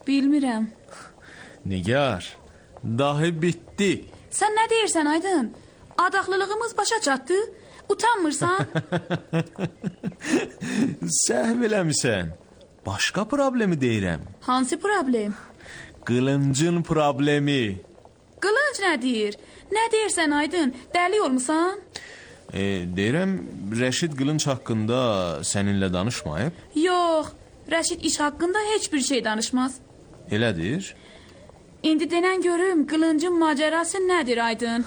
Bilmirəm. Nigar, dahi bitdi. Sən nə deyirsən Aydın? Adaxlılığımız başa çatdı? Utanmırsan? Səhv eləmisən. Başqa problemi deyirəm. Hansı problem? Qılıncın problemi. Qılınc nə deyir? Nə deyirsən Aydın? Dəli olmusan? Deyirəm, Rəşid qılınc haqqında səninlə danışmayıb? Yox, Rəşid iş haqqında heç bir şey danışmaz. Elədir? İndi denən görüm, qılıncın macerası nədir Aydın?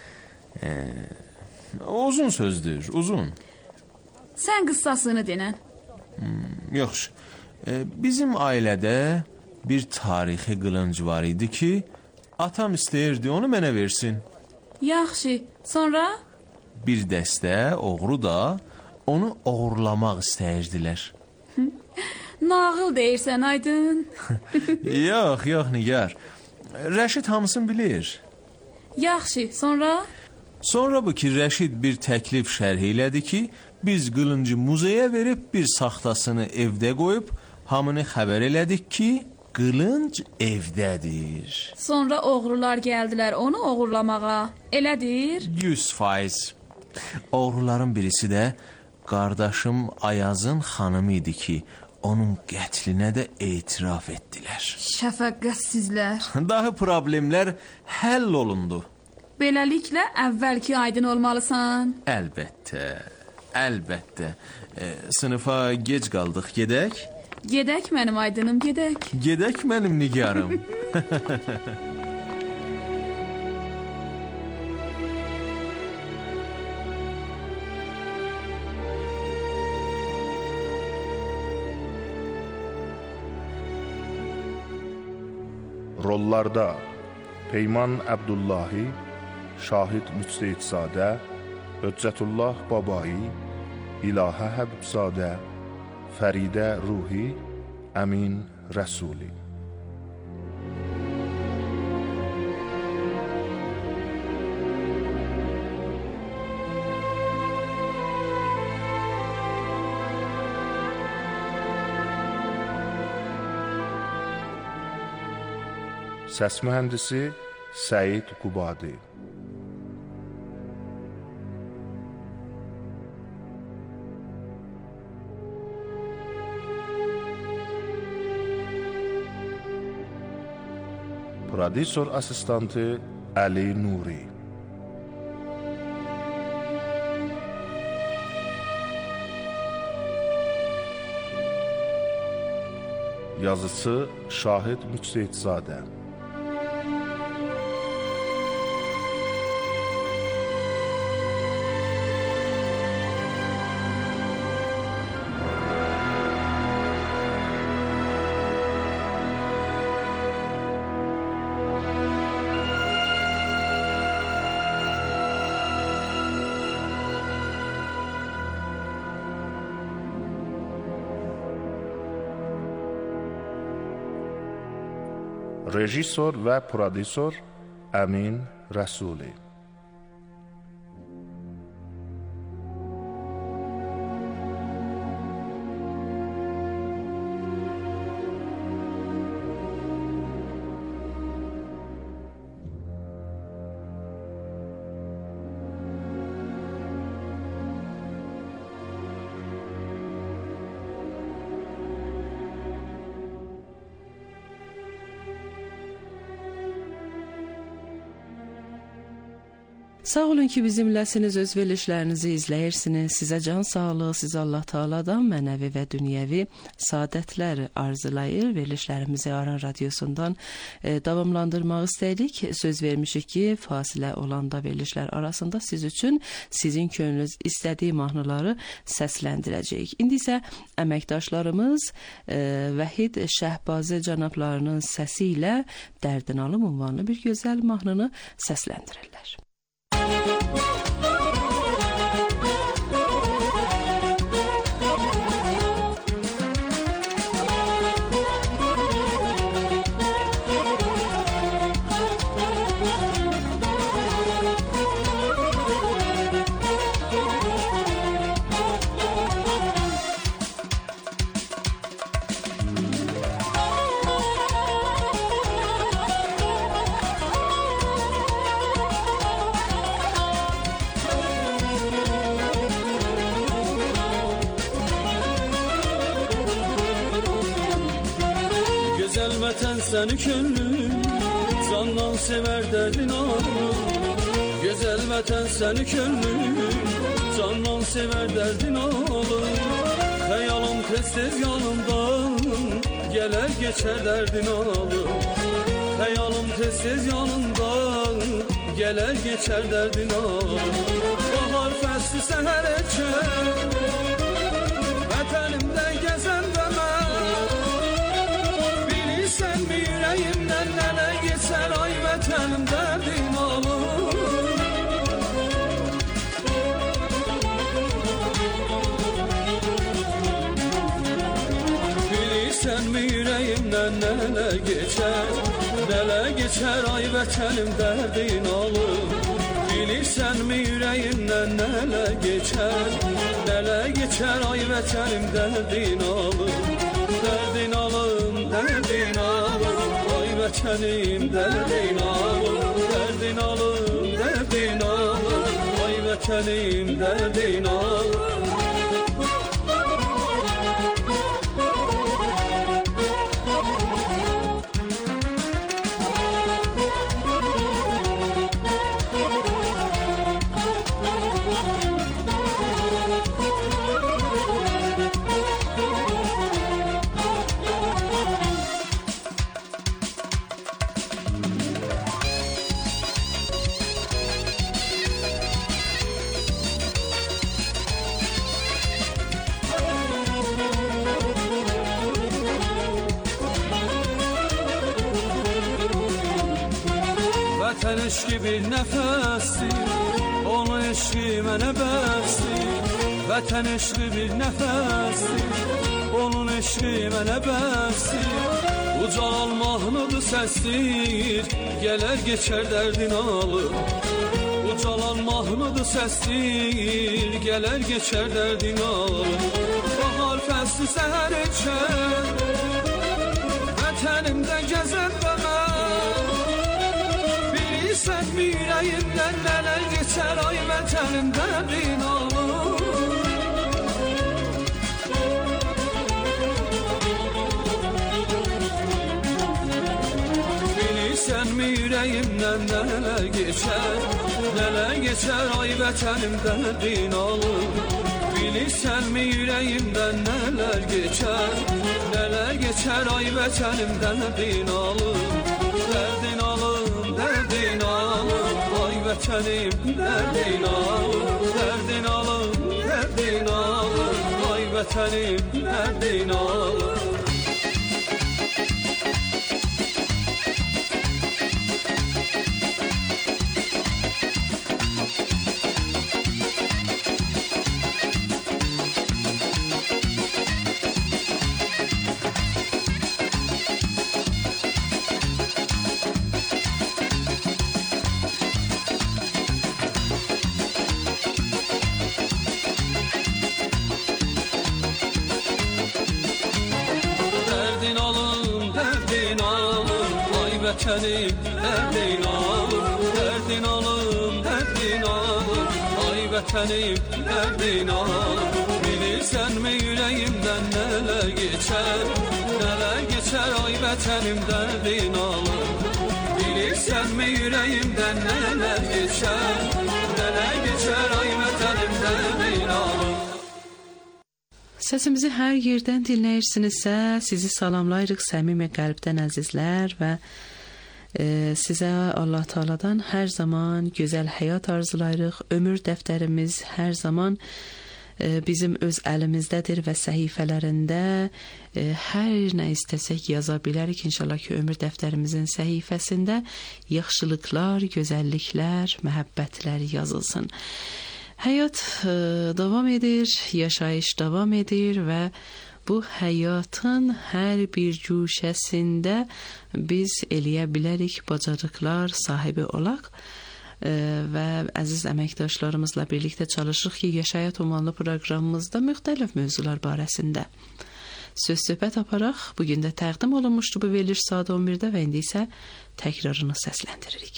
Uzun sözdür, uzun. Sən qıssasını denən. Yaxşı. Bizim ailədə bir tarixi qılınc var idi ki, atam istəyirdi onu mənə versin. Yaxşı, sonra? Bir dəstə oğru da onu oğurlamaq istəyirdilər. Nağıl deyirsən Aydın. Yox, Nigar. Rəşid hamısını bilir. Yaxşı, sonra? Sonra bu ki, Rəşid bir təklif şərh elədi ki, biz qılıncı muzeyə verib bir saxtasını evdə qoyub, hamını xəbər elədik ki, qılınc evdədir. Sonra oğrular gəldilər onu oğurlamağa. Elədir? 100%. Oğruların birisi də qardaşım Ayazın xanımı idi ki, onun qətlinə də etiraf etdilər. Şəfəqətsizlər. Daha problemlər həll olundu. Beləliklə əvvəlki Aydın olmalısan. Əlbəttə. Sınıfa gec qaldıq, gedək? Gedək mənim Aydınım, gedək. Gedək mənim Nigarım. Rollarda Peyman Əbdullahi, Şahid Müçtehidzadə, Höccətullah Babai, İlahə Həbibzadə, Fəridə Ruhi, Əmin Rəsuli. Səs mühəndisi Səid Qubadi. Prodüser asistantı Əli Nuri. Yazısı Şahid Müçtehidzadə. Rejissor və prodüser Əmin Rəsuli. Sağ olun ki, bizimləsiniz, öz verilişlərinizi izləyirsiniz. Sizə can sağlığı, siz Allah Taala'dan mənəvi və dünyəvi saadətlər arzulayır. Verilişlərimizi Aran Radiosundan davamlandırmaq istəyirik. Söz vermişik ki, fasilə olanda verilişlər arasında siz üçün sizin könlünüz istədiyi mahnıları səsləndirəcəyik. İndi isə əməkdaşlarımız Vəhid Şəhbazı cənablarının səsi ilə Dərdin Alım ünvanlı bir gözəl mahnını səsləndirirlər. Gözəl vətən səni könlüm candan sevər dərdin alır. Gözəl vətən səni könlüm candan sevər dərdin alır. Xəyalım tez-tez yanımdan gələr geçər dərdin alır. Xəyalım tez-tez yanımdan gələr geçər dərdin alır. Bahar fəsli səhər əkər vətənimdə gəzəndə mən. Bilirsən mi ürəyimdən nələ geçər ay vətənim dərdin alır. Bilirsən mi ürəyimdən nələ geçər ay vətənim dərdin alır. Bilirsən mi ürəyimdən nələ geçər ay vətənim dərdin alır. Dərdin alım, dərdin alım, ay vətənim dərdin alım. Dərdin alım, dərdin alım, ay vətənim dərdin alım. Vətən eşqi bir nəfəsdir, onun eşqi mənə bəsdir. Vətən eşqi bir nəfəsdir, onun eşqi mənə bəsdir. Ucalan mahnıdır səsdir, gələr geçər dərdin alır. Ucalan mahnıdır səsdir, gələr geçər dərdin alır. Bahar fəsli səhər əkər vətənimdə gəzəndə mən. Bilirsən mi ürəyimdən nələr geçər ay vətənim dərdin alır. Bilirsən mi ürəyimdən nələr geçər ay vətənim dərdin alır. Bilirsən mi ürəyimdən nələr geçər ay vətənim dərdin alır. Dərdin alım, dərdin alım, ay vətənim dərdin alım. Dərdin alım, dərdin alım, ay vətənim dərdin alım. Vətənim dərdin alım, dərdin alım, dərdin alım, ay vətənim dərdin alım. Bilirsən mi ürəyimdən nələr geçər ay vətənim dərdin alım. Bilirsən mi ürəyimdən nələr geçər ay vətənim dərdin alım. Səsimizi hər yerdən dinləyirsinizsə, sizi salamlayırıq səmimi qəlbdən əzizlər və sizə Allah Taala'dan hər zaman gözəl həyat arzulayırıq. Ömür dəftərimiz hər zaman bizim öz əlimizdədir və səhifələrində hər nə istəsək yaza bilərik. İnşallah ki, ömür dəftərimizin səhifəsində yaxşılıqlar, gözəlliklər, məhəbbətlər yazılsın. Həyat davam edir, yaşayış davam edir və bu həyatın hər bir cuşəsində biz eləyə bilərik, bacarıqlar sahibi olaq və əziz əməkdaşlarımızla birlikdə çalışırıq ki, Yaşayat Ünvanlı proqramımızda müxtəlif mövzular barəsində söz-söhbət aparaq. Bugün də təqdim olunmuşdu bu veriliş saat 11-də və indi isə təkrarını səsləndiririk.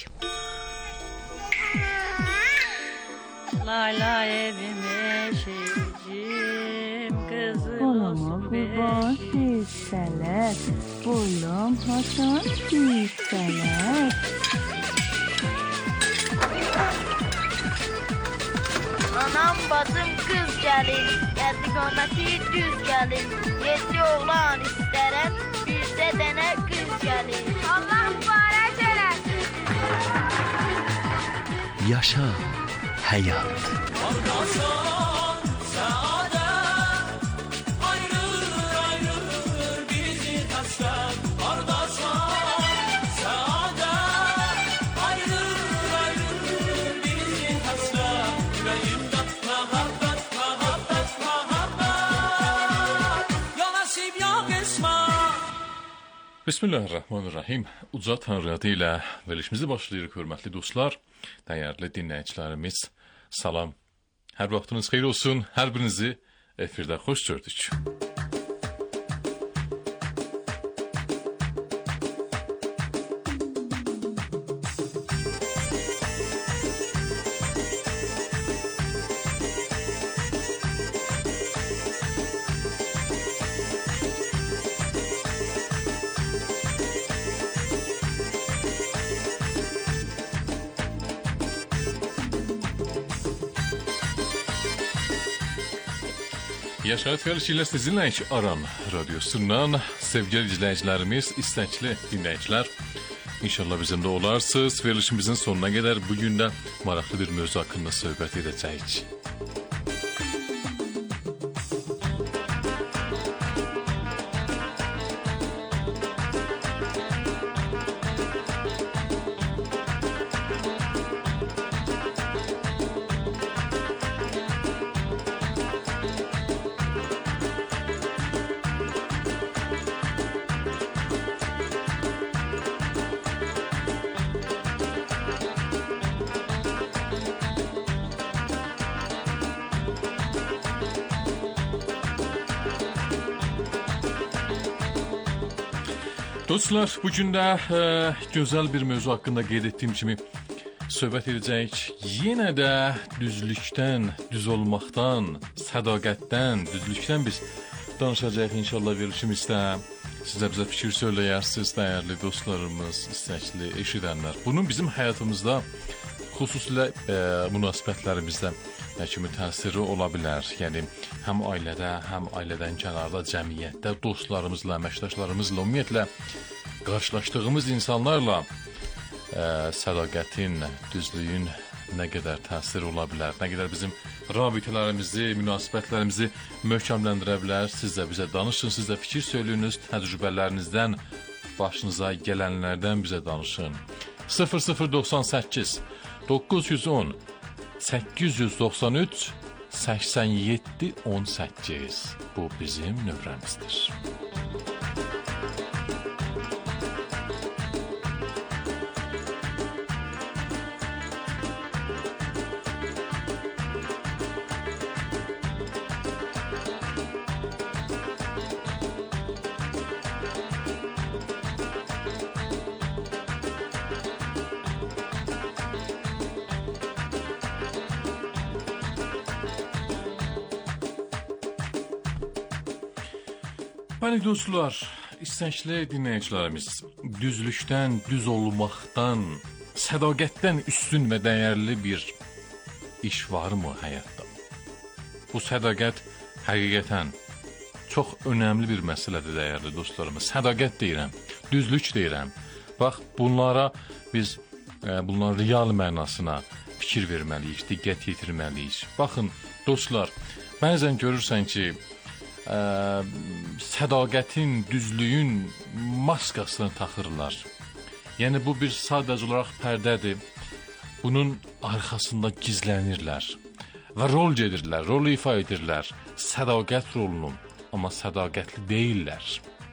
Lay lay evim eşicim kızım. Ağlama, kurban hissələr, boylam hasan hissələr. Anam bacım kız gelin, geldi qaməti düz gelin. 7 oğlan istərəm, bircə dənə qız gelin. Allah mübarək eləsin. Yaşa həyat. Ardasan, səadət, ayrılır, ayrılır bizi həsrət. Ardasan, səadət, ayrılır, ayrılır bizi həsrət. Ürəyimdə məhəbbət, məhəbbət, məhəbbət. Ya nəsib, ya qismət. Bismillahirrahmanirrahim. Uca Tanrı adı ilə verilişimizi başlayırıq, hörmətli dostlar, dəyərli dinləyicilərimiz. Salam. Hər vaxtınız xeyir olsun. Hər birinizi efirdə xoş gördük. Yaşayət verilişiyle sizinləyik Aran radyosundan. Sevgili izləyicilərimiz, istəkli dinləyicilər, İnşallah bizimdə olarsınız. Verilişimizin sonuna qədər bugün də maraqlı bir mövzu haqqında söhbət edəcəyik. Dostlar, bugün də gözəl bir mövzu haqqında qeyd etdiyim kimi söhbət edəcəyik. Yenə də düzlükdən, düz olmaqdan, sədaqətdən, düzlükdən biz danışacağıq inşallah verilişimizdə. Sizə bizə fikir söyləyərsiniz, dəyərli dostlarımız, istəkli eşidənlər. Bunun bizim həyatımızda, xüsusilə münasibətlərimizdə nə kimi təsiri ola bilər? Yəni, həm ailədə, həm ailədən kənarda, cəmiyyətdə, dostlarımızla, əməkdaşlarımızla, ümumiyyətlə, qarşılaşdığımız insanlarla sədaqətin, düzlüyün nə qədər təsiri ola bilər? Nə qədər bizim rabitələrimizi, münasibətlərimizi möhkəmləndirə bilər? Siz də bizə danışın, siz də fikir söyləyiniz, təcrübələrinizdən, başınıza gələnlərdən bizə danışın. 0098 910 893 87 18 bu bizim nömrəmizdir. Bəli dostlar, istəkli dinləyicilərimiz, düzlükdən, düz olmaqdan, sədaqətdən üstün və dəyərli bir iş varmı həyatda? Bu sədaqət həqiqətən çox önəmli bir məsələdir dəyərli dostlarımız. Sədaqət deyirəm, düzlük deyirəm. Bax, bunlara biz bunların real mənasına fikir verməliyik, diqqət yetirməliyik. Baxın, dostlar, bəzən görürsən ki, sədaqətin, düzlüyün maskasını taxırlar. Yəni bu bir sadəcə olaraq pərdədir. Bunun arxasında gizlənirlər və rol gedirlər, rol ifa edirlər. Sədaqət rolunu, amma sədaqətli deyirlər.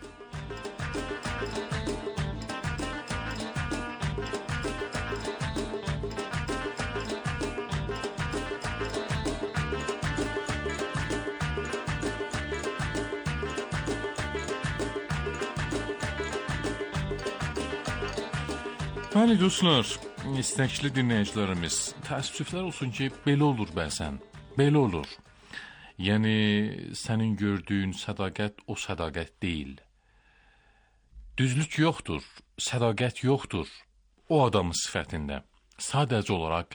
Bəli dostlar, istəkli dinləyicilərimiz, təəssüflər olsun ki, belə olur bəzən, belə olur. Yəni sənin gördüyün sədaqət o sədaqət deyil. Düzlük yoxdur, sədaqət yoxdur o adamın sifətində. Sadəcə olaraq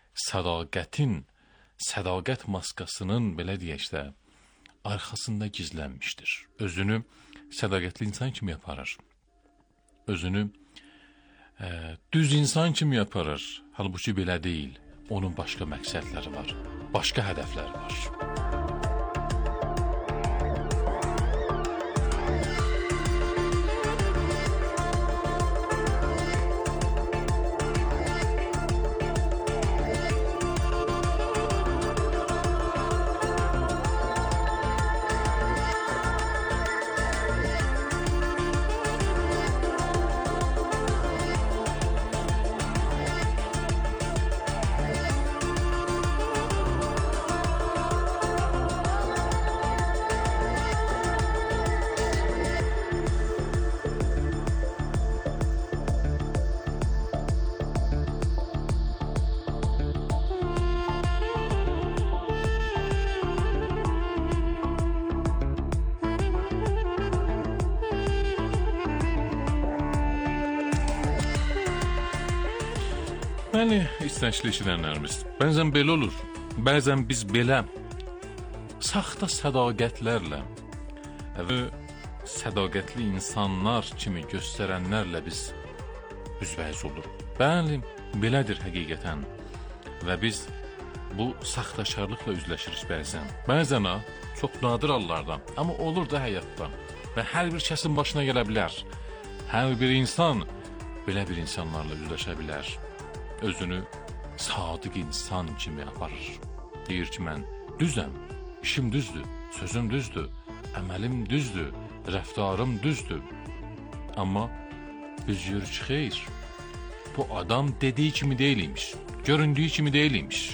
sədaqət maskasının, belə deyək də, arxasında gizlənmişdir. Özünü sədaqətli insan kimi aparır. Özünü düz insan kimi aparır. Halbuki belə deyil. Onun başqa məqsədləri var, başqa hədəfləri var. Bəli, istəşli işlənlərimiz. Bəzən belə olur. Bəzən biz belə saxta sədaqətlərlə və sədaqətli insanlar kimi göstərənlərlə biz üzbəyiz oluruq. Bəli, belədir həqiqətən. Və biz bu saxtakarlıqla üzləşirik bəzən. Bəzən çox nadir hallarda, amma olur da həyatda. Və hər bir kəsin başına gələ bilər. Hər bir insan belə bir insanlarla üzləşə bilər. Özünü sadiq insan kimi aparır. Deyir ki, mən düzəm, işim düzdür, sözüm düzdür, əməlim düzdür, rəftarım düzdür. Amma biz görürük ki, xeyr, bu adam dediyi kimi deyilmiş, göründüyü kimi deyilmiş.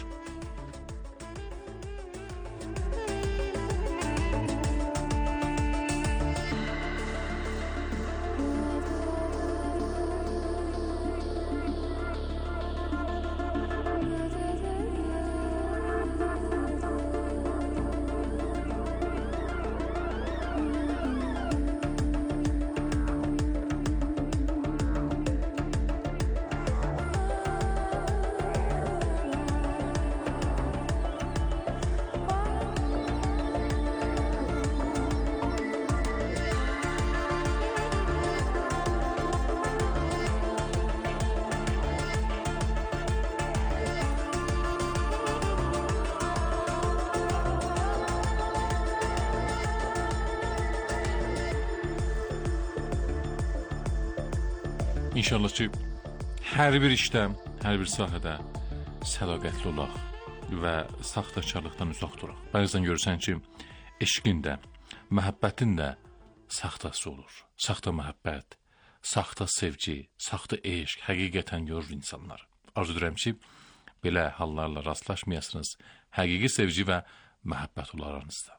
İnşallah ki, hər bir işdə, hər bir sahədə sədaqətli olaq və saxtakarlıqdan uzaq duraq. Bəzən görürsən ki, eşqin də, məhəbbətin də saxtası olur. Saxta məhəbbət, saxta sevgi, saxta eşq həqiqətən görür insanlar. Arzu edirəm ki, belə hallarla rastlaşmayasınız. Həqiqi sevgi və məhəbbət olar aranızda.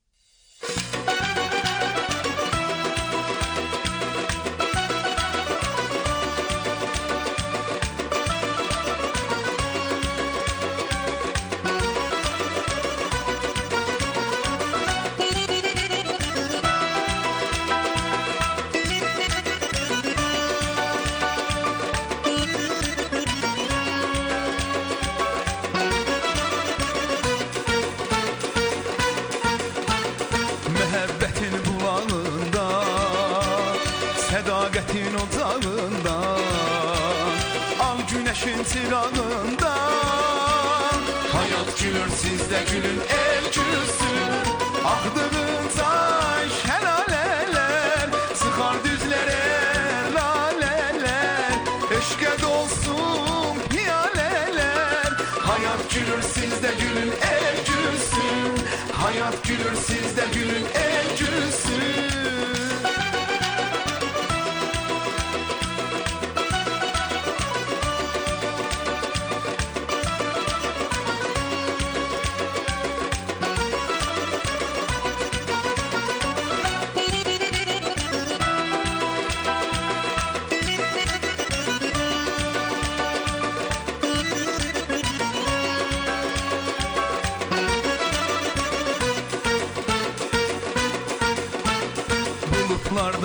Çırağında hayat gülür, siz de gülün, el gülsün. Ahdığın taş helaleler, sıkar düzlere laleler, eşke dolsun hiyaleler. Hayat gülür, siz de gülün, el gülsün. Hayat gülür, siz de gülün, el gülsün.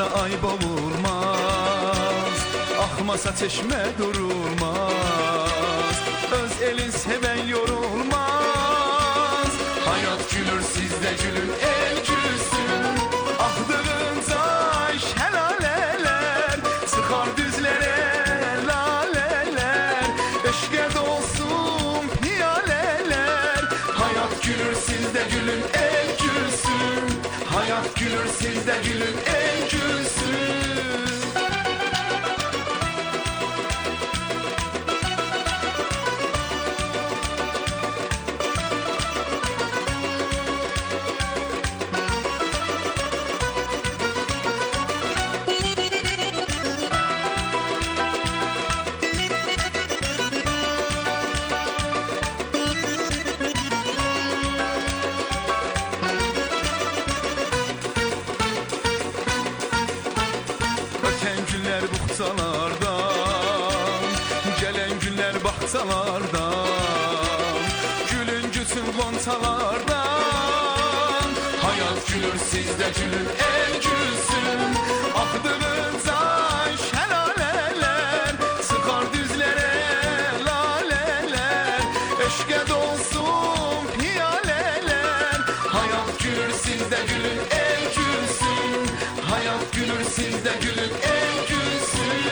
Sularda ay boğulmaz, akmasa çeşme durulmaz. Öz elin seven yorulmaz. Hayat gülür sizde gülün el gülsün. Ahdığınca şelaleler sıkar düzlere laleler. Eşke dolsun piyaleler. Hayat gülür sizde gülün el gülsün. Hayat gülür sizde gülün el gülsün. Gelen günler bahçalardan, gülüncüsün gonçalardan. Hayat gülür sizde gülün el gülsün. Ahdığınca şelaleler sıkar düzlere laleler. Eşke dolsun piyaleler. Hayat gülür sizde gülün el gülsün. Hayat gülür sizde gülün el gülsün.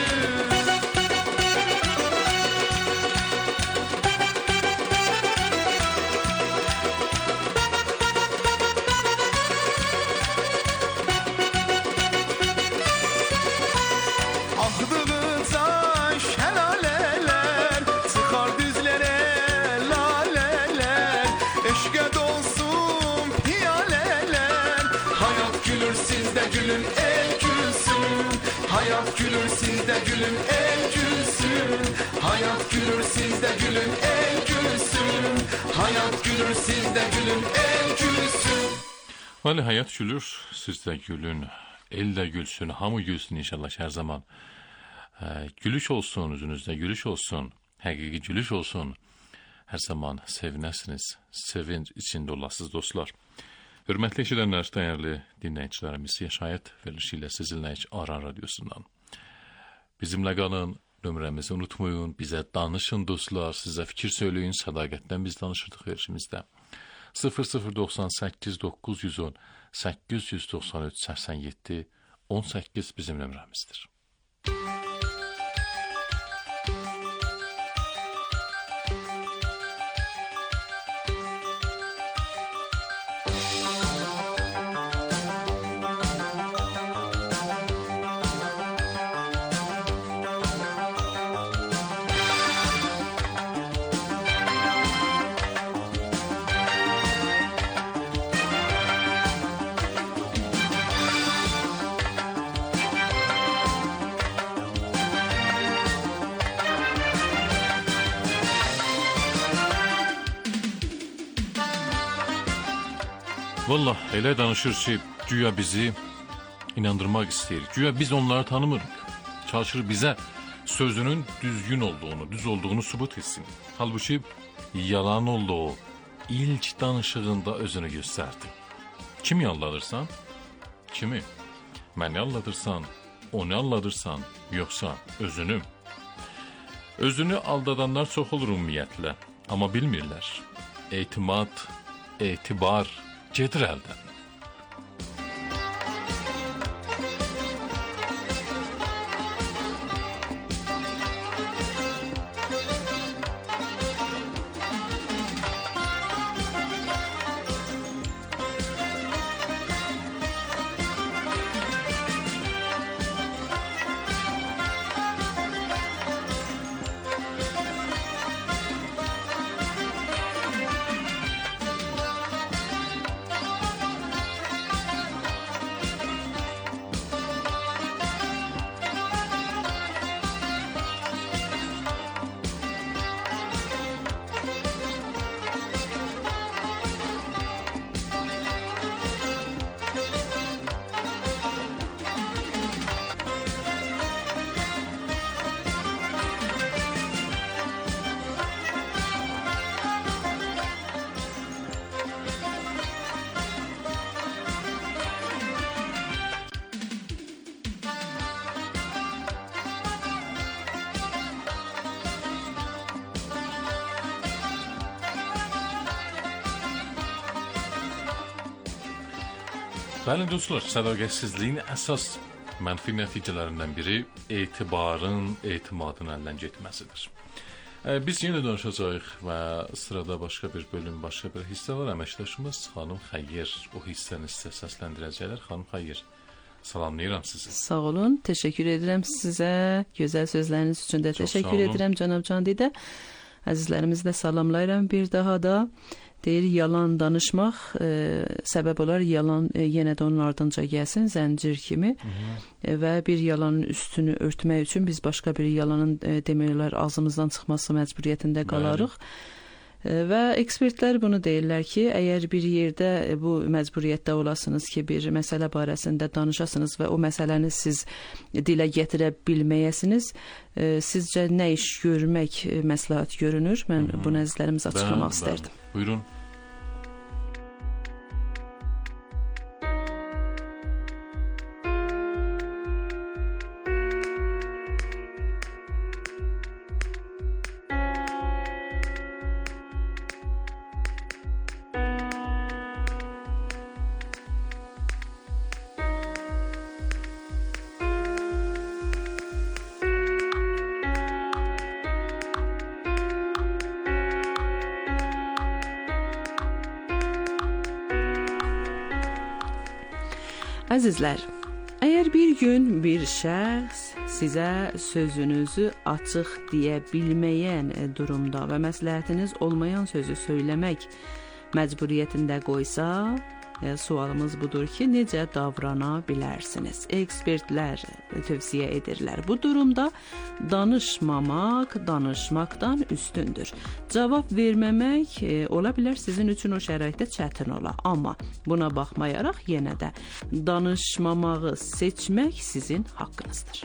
Ahdığınca şelaleler sıkar düzlere laleler. Eşke dolsun piyaleler. Hayat gülür sizde gülün el gülsün. Hayat gülür sizde gülün el gülsün. Hayat gülür sizde gülün el gülsün. Hayat gülür sizde gülün el gülsün. Valla hayat gülür, siz de gülün, el de gülsün, hamı gülsün inşallah her zaman. Gülüş olsun, yüzünüzde gülüş olsun, hakiki gülüş olsun. Her zaman sevinesiniz, sevinç içinde olasınız dostlar. Hürmetli eşidenler, değerli dinleyicilerimiz, yaşayet verilişiyle sizinle Aran Radyosu'ndan. Bizimle kalın, nömremizi unutmayın, bize danışın dostlar, size fikir söyleyin, sadaqətdən biz danışırdık verişimizde. 0098 910 893 87 18 bizim nömrəmizdir. Vallahi elə danışır ki, güya bizi inandırmaq istəyir. Güya biz onları tanımırıq. Çalışır bizə sözünün düzgün olduğunu, düz olduğunu sübut etsin. Halbuki yalan oldu o. İlk danışığında özünü göstərdi. Kimi alladırsan? Kimi? Məni alladırsan, onu alladırsan, yoxsa özünü? Özünü aldadanlar çox olur ümumiyyətlə, amma bilmirlər. Etimad, etibar gedir əldən. Bəli dostlar, sədaqətsizliyin əsas mənfi nəticələrindən biri etibarın, etimadın əldən getməsidir. Biz yenə danışacağıq və sırada başqa bir bölüm, başqa bir hissə var. Əməkdaşımız xanım Xəyyir o hissəni sizə səsləndirəcəklər. Xanım Xəyyir, salamlayıram sizi. Sağ olun, təşəkkür edirəm sizə. Gözəl sözləriniz üçün də təşəkkür edirəm cənab Candidə. Əzizlərimizi də salamlayıram bir daha da. Deyir, yalan danışmaq səbəb olar, yalan yenə də onun ardınca gəlsin, zəncir kimi. Və bir yalanın üstünü örtmək üçün biz başqa bir yalanın demək olar ağzımızdan çıxması məcburiyyətində qalarıq. Və ekspertlər bunu deyirlər ki, əgər bir yerdə bu məcburiyyətdə olasınız ki, bir məsələ barəsində danışasınız və o məsələni siz dilə gətirə bilməyəsiniz, sizcə nə iş görmək məsləhət görünür? Mən bunu əzizlərimizə açıqlamaq istərdim. Buyurun. Əzizlər, əgər bir gün bir şəxs sizə sözünüzü açıq deyə bilməyən durumda və məsləhətiniz olmayan sözü söyləmək məcburiyyətində qoysa, sualımız budur ki, necə davrana bilərsiniz? Ekspertlər tövsiyə edirlər. Bu durumda danışmamaq danışmaqdan üstündür. Cavab verməmək ola bilər sizin üçün o şəraitdə çətin ola. Amma buna baxmayaraq yenə də danışmamağı seçmək sizin haqqınızdır.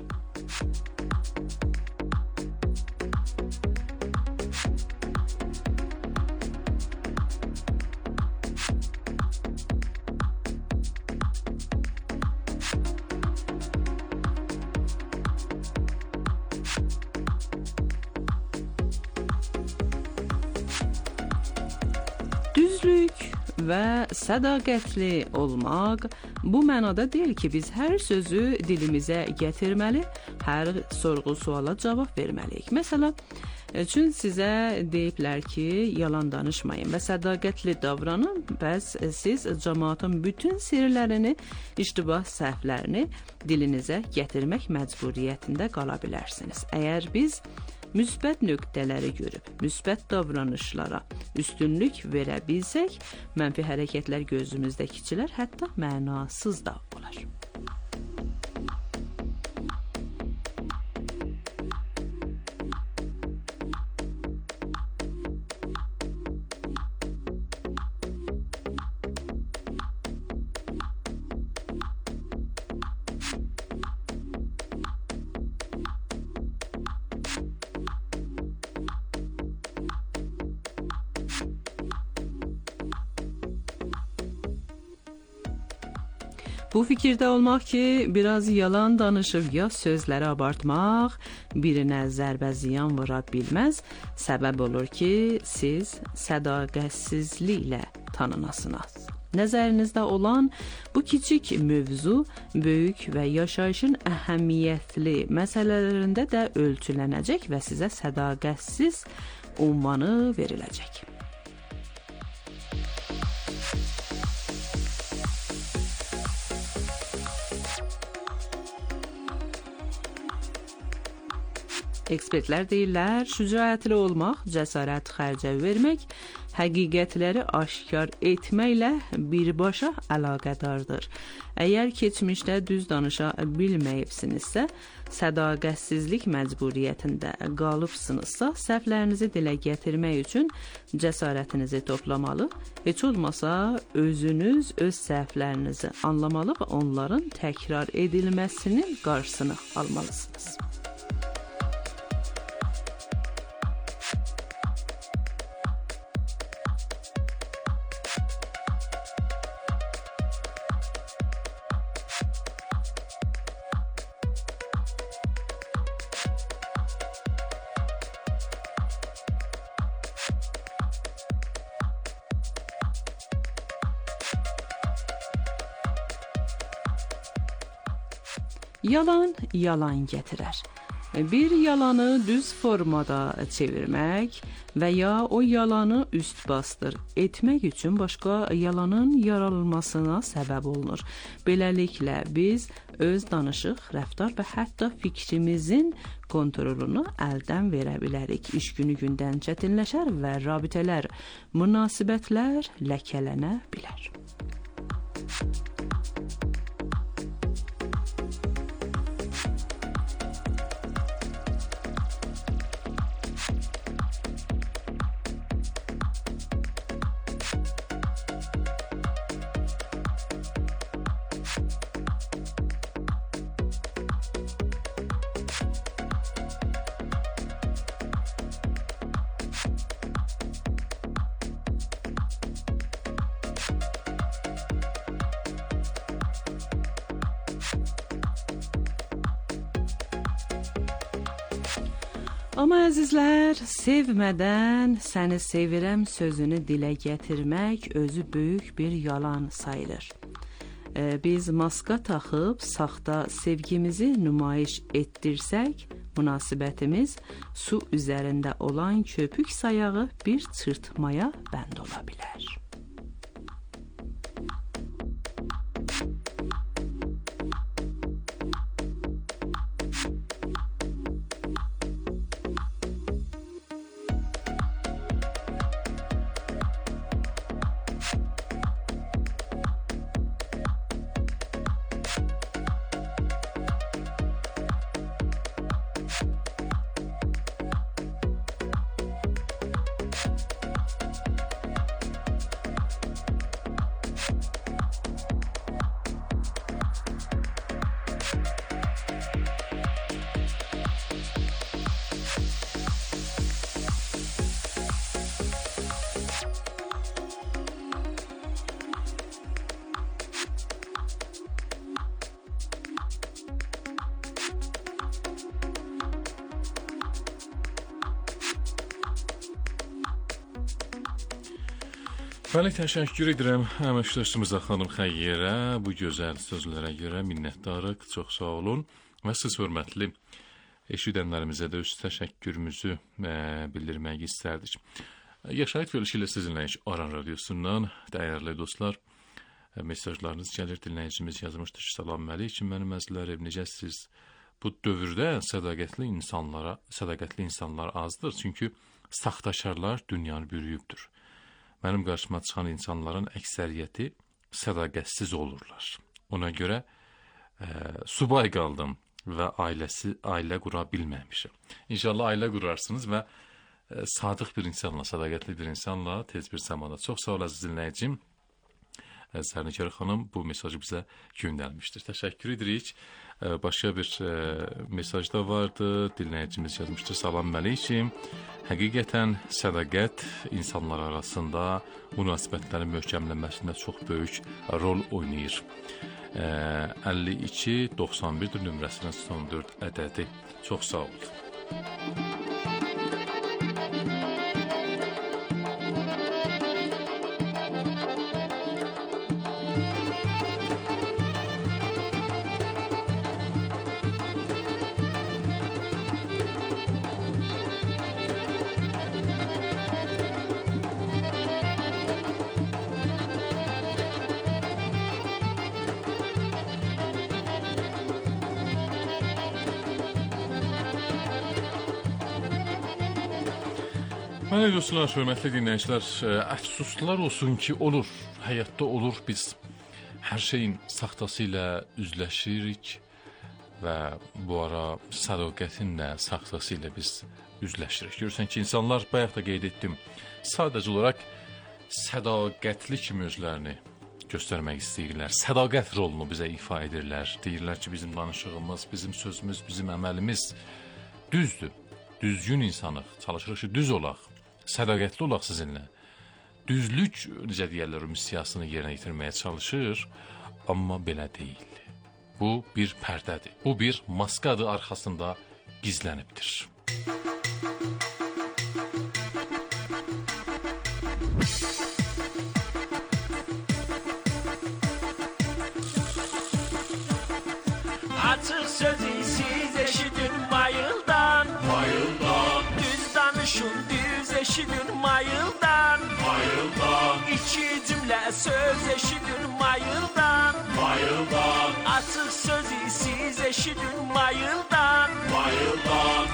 Düzlük və sədaqətli olmaq bu mənada deyil ki, biz hər sözü dilimizə gətirməli, hər sorğu-suala cavab verməliyik. Məsələn, üçün sizə deyiblər ki, yalan danışmayın və sədaqətli davranın, bəs siz cəmaatın bütün sirlərini, iştibah səhvlərini dilinizə gətirmək məcburiyyətində qala bilərsiniz. Əgər biz müsbət nöqtələri görüb, müsbət davranışlara üstünlük verə bilsək, mənfi hərəkətlər gözümüzdə kiçilər, hətta mənasız da olar. Bu fikirdə olmaq ki, biraz yalan danışıb ya sözləri abartmaq birinə zərbə ziyan vura bilməz, səbəb olur ki, siz sədaqətsizliklə tanınasınız. Nəzərinizdə olan bu kiçik mövzu böyük və yaşayışın əhəmiyyətli məsələlərində də ölçülənəcək və sizə sədaqətsiz ünvanı veriləcək. Ekspertlər deyirlər, şücaətli olmaq, cəsarət xərcə vermək, həqiqətləri aşkar etməklə birbaşa əlaqədardır. Əgər keçmişdə düz danışa bilməyibsinizsə, sədaqətsizlik məcburiyyətində qalıbsınızsa, səhvlərinizi dilə gətirmək üçün cəsarətinizi toplamalı, heç olmasa özünüz öz səhvlərinizi anlamalı və onların təkrar edilməsinin qarşısını almalısınız. Yalan yalan gətirər. Bir yalanı düz formada çevirmək və ya o yalanı üst basdır etmək üçün başqa yalanın yaranmasına səbəb olunur. Beləliklə biz öz danışıq, rəftar və hətta fikrimizin kontrolunu əldən verə bilərik. İş günü gündən çətinləşər və rabitələr, münasibətlər ləkələnə bilər. Amma əzizlər, sevmədən səni sevirəm sözünü dilə gətirmək özü böyük bir yalan sayılır. Biz maska taxıb saxta sevgimizi nümayiş etdirsək, münasibətimiz su üzərində olan köpük sayağı bir çırtmaya bənd ola bilər. Bəli, təşəkkür edirəm əməkdaşımıza xanım Xəyyərə. Bu gözəl sözlərə görə minnətdarıq. Çox sağ olun. Və siz hörmətli eşidənlərimizə də öz təşəkkürümüzü bildirmək istərdik. Yaşayış verilişi ilə sizinləyik Aran Radiosundan. Dəyərli dostlar, mesajlarınız gəlir. Dinləyicimiz yazmışdır ki, salam əleyküm mənim əzizlərim, necəsiz? Bu dövrdə sədaqətli insanlar azdır. Çünki saxtakarlar dünyanı bürüyübdür. Mənim qarşıma çıxan insanların əksəriyyəti sədaqətsiz olurlar. Ona görə subay qaldım və ailə qura bilməmişim. İnşallah ailə qurarsınız və sadıq bir insanla, sədaqətli bir insanla tez bir zamanda. Çox sağ ol əziz dinləyicim. Sərnikar xanım bu mesajı bizə göndərmişdir. Təşəkkür edirik. Başqa bir mesaj da vardı. Dinləyicimiz yazmışdır. Salam əleyküm. Həqiqətən sədaqət insanlar arasında münasibətlərin möhkəmlənməsində çox böyük rol oynayır. 52-91 nömrəsinin son 4 ədədi. Çox sağ olun. Mənim dostlar, hörmətli dinləyicilər, əfsuslar olsun ki, olur, həyatda olur, biz hər şeyin saxtası ilə üzləşirik və bu ara sədaqətin də saxtası ilə biz üzləşirik. Görürsən ki, insanlar, bayaq da qeyd etdim, sadəcə olaraq sədaqətli kimi özlərini göstərmək istəyirlər. Sədaqət rolunu bizə ifa edirlər. Deyirlər ki, bizim danışığımız, bizim sözümüz, bizim əməlimiz düzdür. Düzgün insanıq, çalışırıq ki, düz olaq. Sədaqətli olaq sizinlə. Düzlük, necə deyərlər, missiyasını yerinə yetirməyə çalışır, amma belə deyil. Bu bir pərdədir. Bu bir maskadır, arxasında gizlənibdir. Açıq söz eşidin mayıldan. Mayıldan, Açıq sözü siz eşidin mayıldan. mayıldan.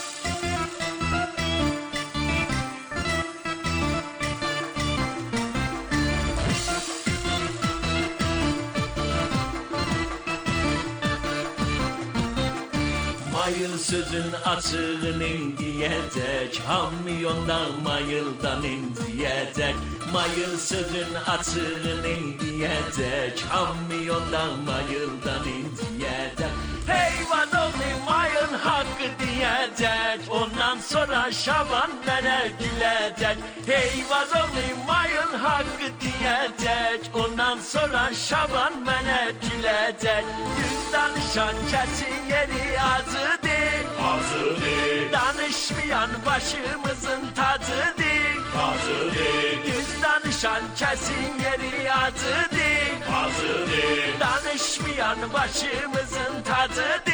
Mayıl sözün açığını diyecek, hamyondan mayıldan indiyecek. Mayıl sözün açığını diyecek, hamyondan mayıldan indiyecek. Heyvan oğlu mayın hakkı diyecek, ondan sonra Şaban mənə gülecek. Heyvan oğlu mayın hakkı diyecek, ondan sonra Şaban mənə gülecek. Düz danışan kesin yeri acıdır, Azıdır, danışmayan başımızın tacıdır. azıdır, Düz danışan kesin yeri acıdır, azıdır. danışmayan başımızın tacıdır.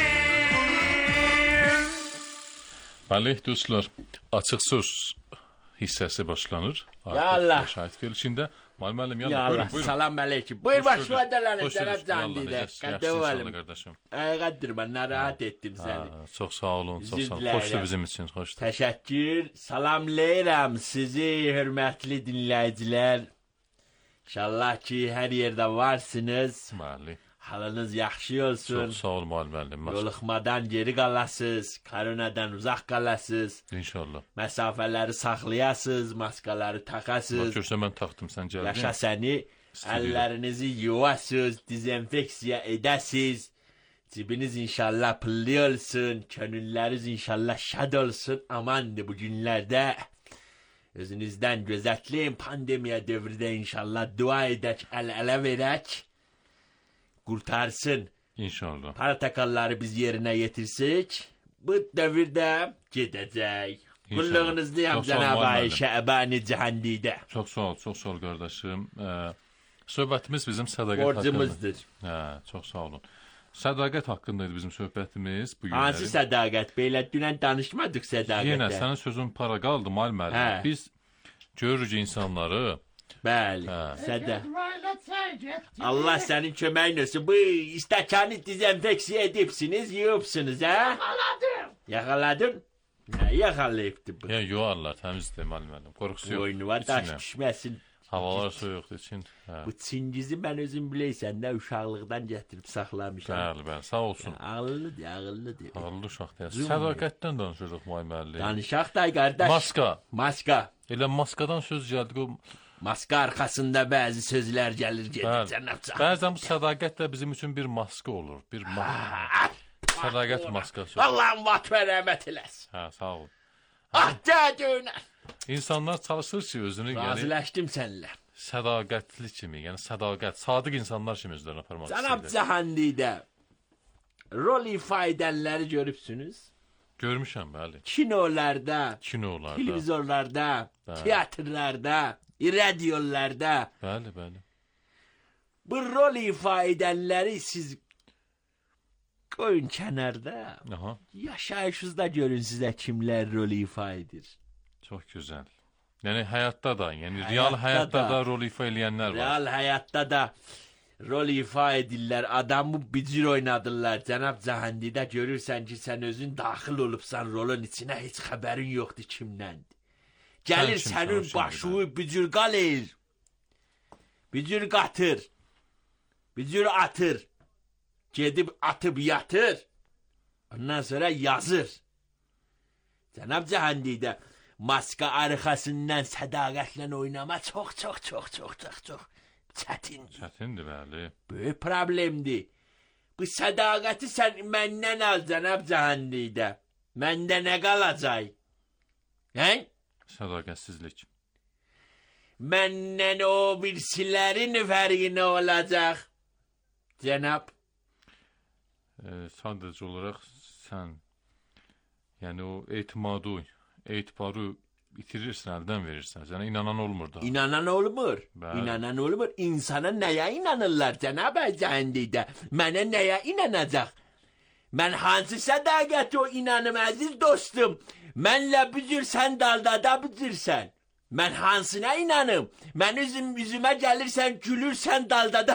Bəli, dostlar, açıq söz hissəsi başlanır. Yallah. Şahit verilişində. Müəllim, Ya yallah, Allah, buyurun, buyurun. salam aleyküm. Buyur başıma delanın, Hoş cənab gördük. Candide. Yallah, yaxşı, Qədə yaxşı, olalım. inşallah qardaşım. Qədir mən narahat etdim Ha, səni. çox sağ olun, çox Üzr sağ olun. diləyirəm. Xoşdur bizim üçün, xoşdur. Təşəkkür. Salamlayıram sizi, hörmətli dinləyicilər. İnşallah ki, hər yerdə varsınız. Bəli. Halınız yaxşı olsun. Çox sağ ol müəllim. Yoluxmadan geri qalasız, koronadan uzaq qalasız, İnşallah. məsafələri saxlayasız, maskaları Bax, taxasız. görsə mən taxdım, sən gəldin. Yaşa səni, əllərinizi yuvasız, dezenfeksiya edəsiz. Cibiniz inşallah pıllı olsun, könülləriniz inşallah şad olsun. Amandır bu günlərdə. Özünüzdən gözətləyin, pandemiya dövründə inşallah dua edək, əl-ələ verək. Qurtarsın. İnşallah. Protokolları biz yerinə yetirsək, bu dövrdə gedəcək. Qulluğunuzdayım Çox sağ ol, Cənab-ı müəllim. Şəbani Cəhandidə. Çox sağ ol qardaşım. Söhbətimiz bizim sədaqət Borcumuzdur. haqqında. Hə, çox sağ olun. Sədaqət haqqında idi bizim söhbətimiz bu günləri. Hansı sədaqət? Belə dünən danışmadıq sədaqətə. Yenə sənin sözün para qaldı müəllim. Hə. Biz görürük insanları. Bəli, Hə. Allah sənin köməyin olsun. Bu istəkanı dezenfeksiya edibsiniz, yuyubsunuz, hə? Yaxaladın? Nə yaxalayıbdı bu? Yəni yuvarlar, təmizdir müəllim. Qorxusu yox. Boynuma daş İçinə. düşməsin. Havalar soyuqdur için. Hə. Bu Çingizi mən özüm biləysən də uşaqlıqdan gətirib saxlamışam. Bəli, sağ olsun. Ağıllıdır, ağıllıdır. Ağıllı uşaqdır. Zoom Sədaqətdən danışırıq müəllim. Danışaq da qardaş. Maska. Maska. Elə maskadan söz gəldi. O Maska arxasında bəzi sözlər gəlir gedir Bəli. cənab Cəhandidə. Bəzən bu sədaqət də bizim üçün bir maska olur. Bir sədaqət maskası. Allah'ım vatfə rəhmət eləsin. Hə, sağ ol. Ah, dədünə. İnsanlar çalışır ki, özünü yəni Razılaşdım səninlə. sədaqətli kimi, yəni sədaqət, sadiq insanlar kimi özlərini aparmaq Cənab istəyirlər. Cəhandidə rol ifa edənləri görübsünüz. Görmüşəm, bəli. Kinolarda, Kinolarda. televizorlarda, Bəli. teatrlarda, radiolarda. Bəli, bəli. Bu rol ifa edənləri siz qoyun kənarda. Aha, Yaşayışınızda görün sizə kimlər rol ifa edir. çox gözəl. Yəni həyatda da, yəni real həyatda da rol ifa eləyənlər var. Real həyatda da rol ifa edirlər. Adamı bicir oynadırlar. Cənab Cəhandidə görürsən ki, sən özün daxil olubsan rolun içinə, heç xəbərin yoxdur kimdəndir. Gəlir kimsən sənin o şimdi başını bücür qalır. Bücür qatır. Bücür atır. Gedib atıb yatır. Ondan sonra yazır. Cənab Cəhandidə maska arxasından sədaqətlə oynama çox çətindir. Çətindir, bəli. Böyük problemdir. Bu sədaqəti sən məndən al Cənab Cəhandidə. Məndə nə qalacaq? Hə? Sədaqətsizlik. Məndən o birisilərin fərqi nə olacaq? Cənab, Sadəcə olaraq sən yəni o etibarı itirirsən, əldən verirsən. Yəni inanan olmur da. inanan olmur. Bəli. İnanan olmur. İnsana nəyə inanırlar Cənab Cəhandidə? Mənə nəyə inanacaq? Mən hansı sədaqəti o inanım əziz dostum? Mənlə büzür, sən dalda da büzürsən. Mən hansına inanım? Mən üzümə gəlirsən, gülürsən daldada.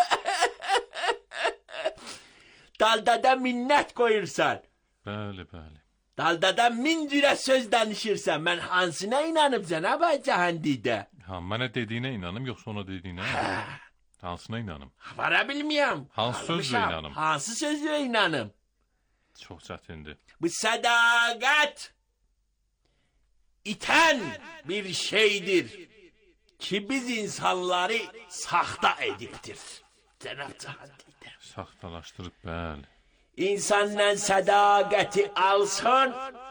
Daldada minnət qoyursan. Bəli, bəli. Daldada min cürə söz danışırsan. Mən hansına inanım Cənab Cahandidə? Ha, mənə dediyinə inanım, yoxsa ona dediyinə? Hansına inanım? Vara bilməyəm. Hansı sözlə inanım? Hansı sözlə inanım? Çox çətindir. Bu sədaqət iten bir şeydir ki biz insanları saxta edibdir. Cənab Cahandidə. Saxtalaşdırıb, bəli. İnsanla sədaqəti alsın.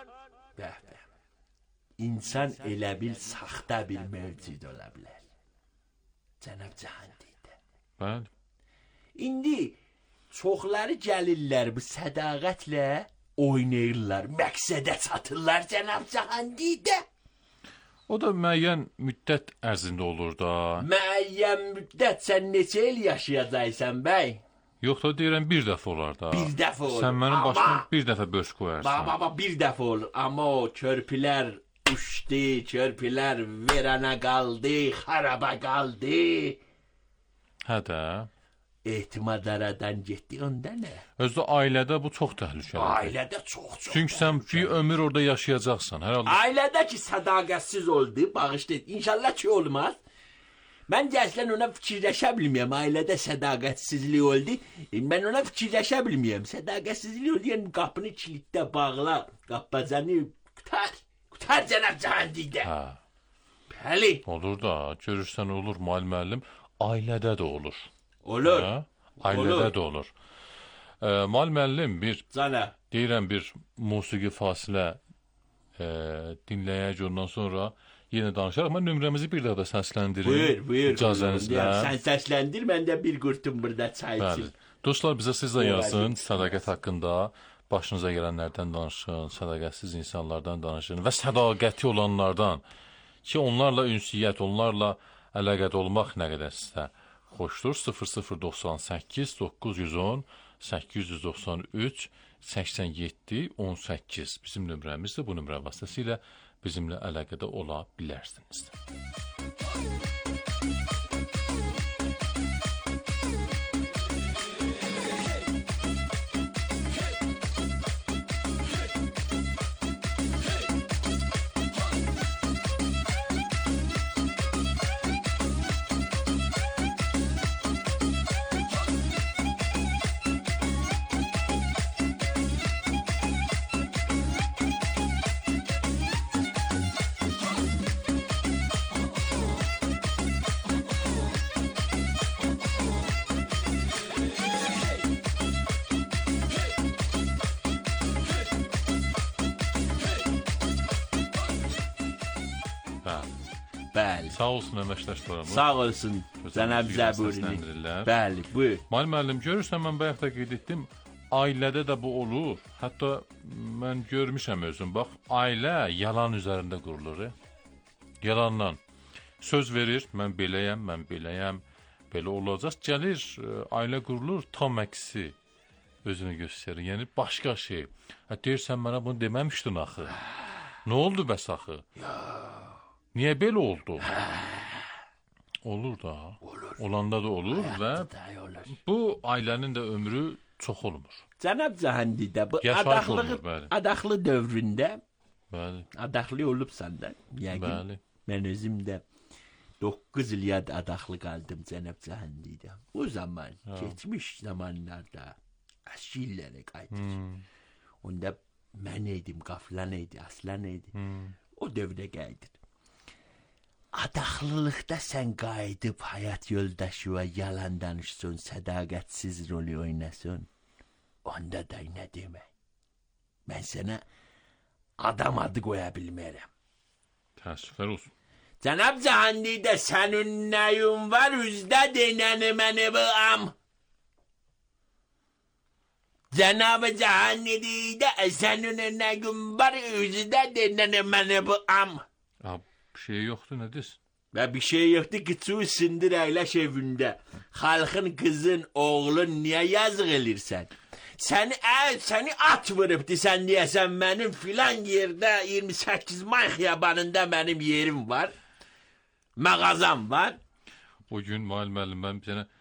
İnsan elə bil saxta bir mövcud ola bilər. Cənab Cahandidə. Bəli. İndi çoxları gəlirlər bu sədaqətlə oynayırlar, məqsədə çatırlar Cənab Cahandidə. O da müəyyən müddət ərzində olur da. Müəyyən müddət sən neçə il yaşayacaqsan bəy? Yox da deyirəm bir dəfə olar da. Bir dəfə olur. Sən mənim başıma bir dəfə böş qoyarsan. Baba bir dəfə olur. Amma o körpülər uçdu, körpülər verana qaldı, xaraba qaldı. Hə də. Etimad aradan getdi, onda nə? Özdə ailədə bu çox təhlükəlidir. Ailədə çox. Çünki sən bir ömür orada yaşayacaqsan. Hər halda. Ailədə ki sədaqətsiz oldu, bağışlayın. İnşallah ki olmaz. Mən gəzlən ona fikirləşə bilməyəm. Ailədə sədaqətsizlik oldu. Mən ona fikirləşə bilməyəm. Sədaqətsizlik oldu, yəni qapını kilitdə bağla, qapazanı qutar Cənab Cahandidə. Hə. Bəli. Olur da, görürsən olur müəllim, ailədə də olur. Olur. Hə? Ailədə də olur. Müəllim bir deyirəm bir musiqi fasilə dinləyək, ondan sonra yenə danışarıq. Mən nömrəmizi bir daha da səsləndirim. Buyur. İcazənizlə. Sən səsləndir, mən də bir qurtum burada çay içim. Dostlar, bizə siz də yazın sədaqət haqqında. Başınıza gələnlərdən danışın, sədaqətsiz insanlardan danışın və sədaqəti olanlardan ki, onlarla ünsiyyət, onlarla əlaqədə olmaq nə qədər sizə xoşdur. 0098 910 893 87 18 bizim nömrəmizdir. Bu nömrə vasitəsilə bizimlə əlaqədə ola bilərsiniz. Bəli. Sağ olsun əməkdaşlarımız. Sağ olsun Cənab Zəburi. Bəli, buyur. Müəllim, görürsən mən bayaq da qeyd etdim, ailədə də bu olur. Hətta mən görmüşəm özüm. Bax, ailə yalan üzərində qurulur. Yalandan. Söz verir, mən beləyəm, belə olacaq. Gəlir, ailə qurulur, tam əksi özünü göstərir. Yəni, başqa şey. Deyirsən, mənə bunu deməmişdin axı. Nə oldu bəs axı? Niyə belə oldu? Olur da. Olanda da olur və bu ailənin də ömrü çox olmur. Cənab Cahandidə bu adaqlı dövründə adaqlı olubsan da. Yəqin mən özüm də 9 il yad adaqlı qaldım Cənab Cahandidə. O zaman, keçmiş zamanlarda əskillərə qayıtır. Onda mən idim, qaflan idi, aslan idi. O dövrdə qayıdır. Adaqlılıqda sən qayıdıb həyat yoldaşı və yalan danışsın, sədaqətsiz rolü oynasın. Onda da nə demək? Mən sənə adam adı qoya bilmərəm. Təəssüflər olsun. Cənab Cahandidə sənin nəyin var üzdə denəni məni bığam? Cənab Cahandidə sənin nəyin var üzdə denəni məni bığam? Bir şey yoxdur, nə desin? Və bir şey yoxdur ki, çuy sindir əyləş evində. Xalqın qızın, oğlun niyə yazıq elirsən? Səni at vırıbdı, sən deyəsən mənim filan yerdə 28 may xiyabanında mənim yerim var. mağazam var. O gün müəllim mən bir dənə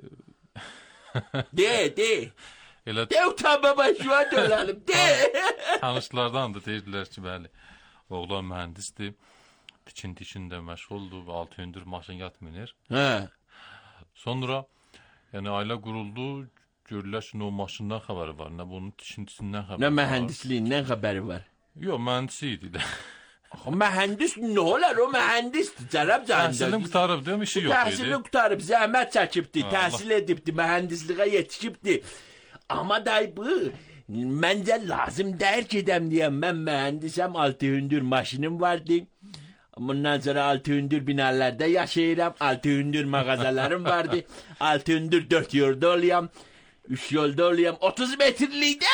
De. elə De utanma başıma dönelim. De. tanışlardan da deyirdilər ki, bəli, oğlan mühəndisdir. Tikinti işində məşğuldur, 6 gündür maşın minir. Hə. Sonra yəni ailə quruldu, görürlər ki, o maşından xəbəri var, nə bunun tikintisindən xəbəri Ne var. mühendisliğinden haberi var. Yox, mühəndisi idi də. Mühendis ne olar o mühendisdir Cənab Təhsilini Canım. qutarıb, deyim, işi yox idi. Təhsilini qutarıb, zəhmət çəkibdi, Ha, təhsil edibdi, mühəndisliğə yetişibdi. Amma day bu, məncə lazım deyir ki deyəm, mən mühəndisəm, 6 gündür maşınım vardı. Bundan sonra 6 gündür binalarda yaşayıram, 6 gündür mağazalarım vardı, 6 gündür 4 yolda olayım, 3 yolda olayım, 30 metreliydi.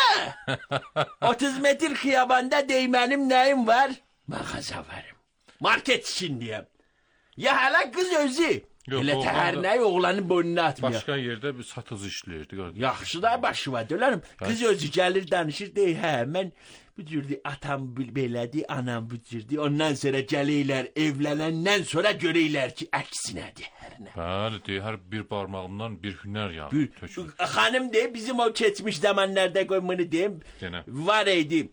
30 metre xiyabanda deymənim nəyim var? Mağaza varım. Market içindeyim. Ya hala kız özü. Yox, Elə oğlan təhər da- nə oğlanın boynuna atmıyor. Başqa yerdə bir satıcı işləyirdi. qardaş. Yaxşı da başıma dölərim. Kız özü gəlir danışır deyir, hə mən bu cürdür atam belədi, anam bu cürdür. Ondan sonra gəlirlər, evlənəndən sonra görürlər ki, əksinədir hər nə. Bəli, deyir, hər bir barmağımdan bir hünər yağır. Bir, tökülür. xanım deyir, bizim o keçmiş zamanlarda qoymunu deyim, Denə. var idi.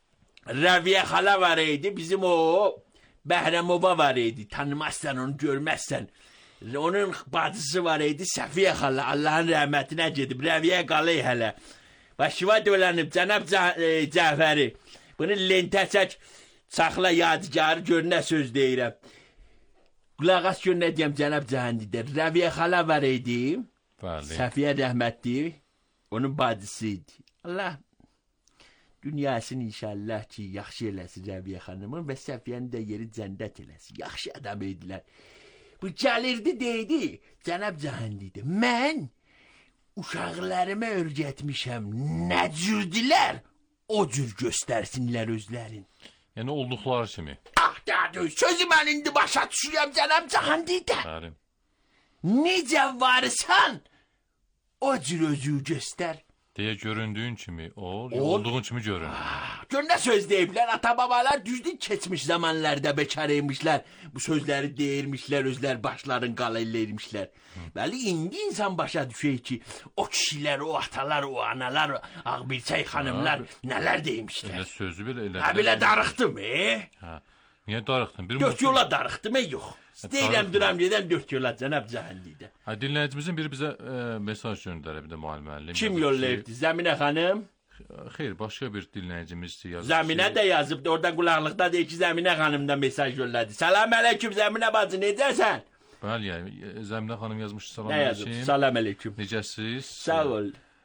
Raviye hala var idi, bizim o Bəhrəmova var idi. Tanımazsan onu, görməzsən. Onun bacısı var idi, Səfiyə xala, Allahın rəhmətinə gedib, Rəviyə qalay hələ. Başıma dölənib, cənab Cəfəri. Bunu lentə çək, saxla yadigarı, gör nə söz deyirəm. Qulaq as gör nə deyəm, cənab Cəhandidə. Rəviyə xala var idi, Bəli. Səfiyə rəhmətli, onun bacısı idi. Allah dünyasını inşallah ki, yaxşı eləsin Rəviyə xanımın və Səfiyyənin də yeri cənnət eləsin. Yaxşı adam idilər. Bu gəlirdi deydi, cənab Cəhandidə, mən uşaqlarıma öyrətmişəm, nə cürdülər, o cür göstərsinlər özlərin. Yəni olduqları kimi. Ah, dədə, sözü mən indi başa düşürəm cənab Cəhandidə. Bəli. Necə varsan, o cür özü göstər. Deyə göründüyün kimi ol, olduğun kimi görün. Gör nə söz deyiblər, ata-babalar düzdür keçmiş zamanlarda bekar imişlər. Bu sözləri deyirmişlər, özlər başların qala eləyirmişlər. Bəli, indi insan başa düşür ki, o kişilər, o atalar, o analar, ağbirçək xanımlar nələr deymişlər. Elə sözü belə elə. Ha, belə darıxdım, Hə. Niyə darıxdın? Bir 4 yola darıxdım, yox. Deyirəm, darıxma. duram, gedəm 4 yola, cənab Cəhandidə. Ha, dinləyicimizin biri bizə mesaj göndərib bir də müəllim. Kim yollayıbdı? Zəminə xanım? Xeyr, başqa bir dinləyicimiz yazıb. Zəminə də yazıbdı, orada qulaqlıqda deyir ki, Zəminə xanımdan mesaj yolladı. Salam ələyküm Zəminə bacı, necəsən? Bəli, yəni Zəminə xanım yazmış, salam Nə yazıb? əleykum. Salam əleykum. Necəsiz? Sağ ol.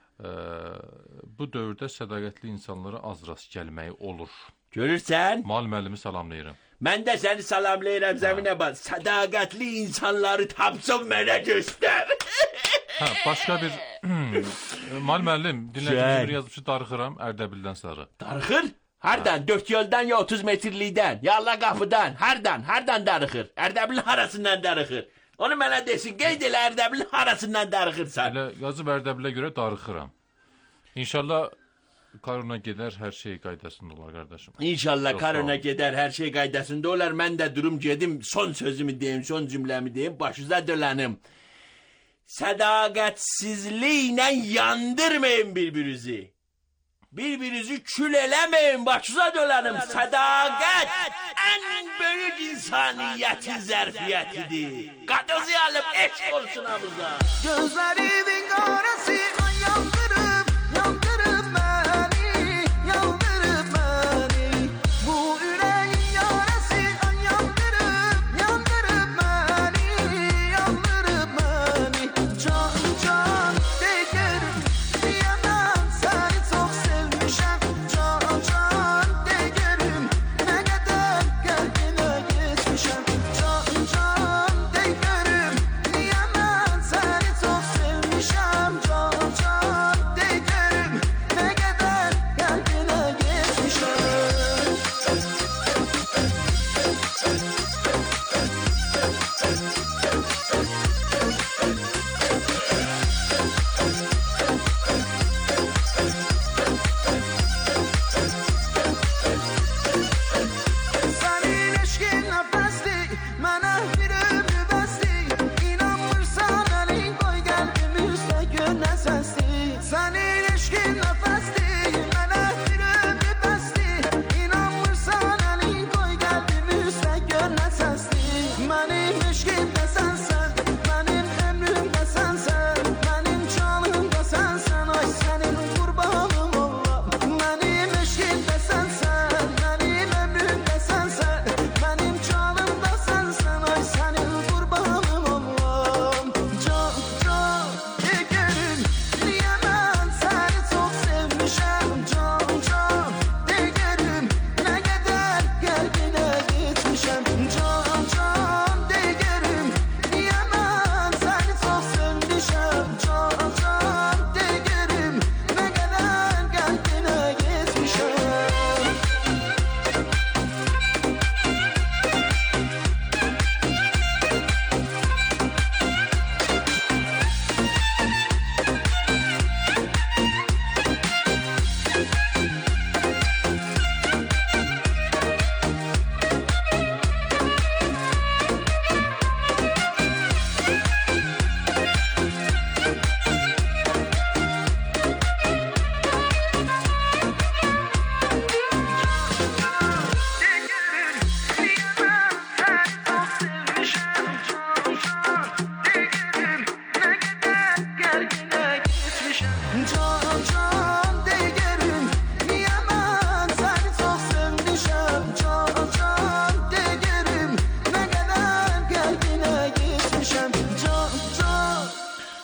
Bu dövrdə sədaqətli insanlara az rast gəlməyi olur. Görürsən? Müəllimi salamlayıram. Mən də səni salamlayıram Zəminə bacı. Sədaqətli insanları tapsın mənə göstər. Hə, başqa bir müəllim dinləyicimiz yazmış ki, darıxıram Ərdəbildən sarı. Darıxır? Hardan? 4 yoldan ya 30 metrlikdən? Ya Allah qapıdan? Hardan darıxır? Ərdəbilin harasından darıxır? Onu mənə desin, qeyd elə Ərdəbilin harasından darıxırsan. Elə yazıb Ərdəbilə görə darıxıram. İnşallah karona gedər, hər şey qaydasında olar qardaşım. İnşallah Çox karona sağ ol. gedər, hər şey qaydasında olar. Mən də durum gedim, son sözümü deyim, son cümləmi deyim, başınıza dölənim. Sədaqətsizliklə yandırmayın bir-birinizi. Bir-birinizi kül eləməyin, başınıza dölənim. Sədaqət ən böyük insaniyyətin zərfiyyətidir. Qadozu alıb eşq olsun hamıza. Gözlerimin qarası ay yandırıb, yandırıb məni, yandırıb məni. Bu ürəyin yarası ay yandırıb, yandırıb məni, yandırıb məni. Can, can, de görüm, diyemem səni çox sevmişəm. Can, can, de görüm, nə qədər qəlbinə geçmişəm. Can, can, de görüm, diyemem səni çox sevmişəm. Can, can,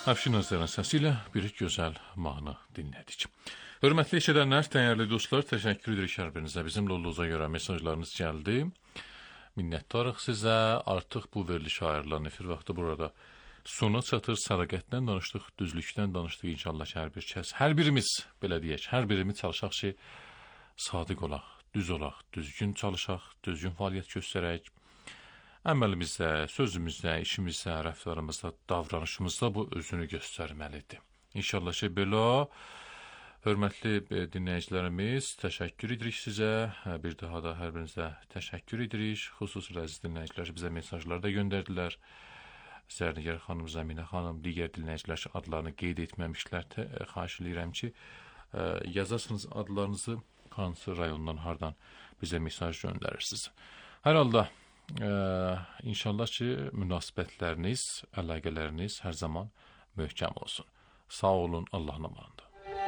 Əfşin Özlər'in səsilə bir gözəl mahnı dinlədik. Hörmətli eşidənlər, dəyərli dostlar, təşəkkür edirik hər birinizə. Bizim olduğunuza görə mesajlarınız gəldi. Minnətdarıq sizə. Artıq bu veriliş ayırılan efir vaxtı burada sona çatır. Sədaqətdən danışdıq, düzlükdən danışdıq. İnşallah ki, hər bir kəs, hər birimiz, belə deyək, hər birimiz çalışaq ki, sadiq olaq, düz olaq, düzgün çalışaq, düzgün fəaliyyət göstərək. Əməlimizdə, sözümüzdə, işimizdə, rəftarımızda, davranışımızda bu özünü göstərməlidir. İnşallah ki, belə. Hörmətli dinləyicilərimiz, təşəkkür edirik sizə. Bir daha da hər birinizə təşəkkür edirik. Xüsusilə əziz dinləyicilər bizə mesajlar da göndərdilər. Zərnigar xanım, Zəminə xanım, digər dinləyicilər adlarını qeyd etməmişlər. Xahiş edirəm ki, yazasınız adlarınızı, hansı rayondan, hardan bizə mesaj göndərirsiniz. Hər halda, inşallah ki, münasibətləriniz, əlaqələriniz hər zaman möhkəm olsun. Sağ olun, Allahın amanında.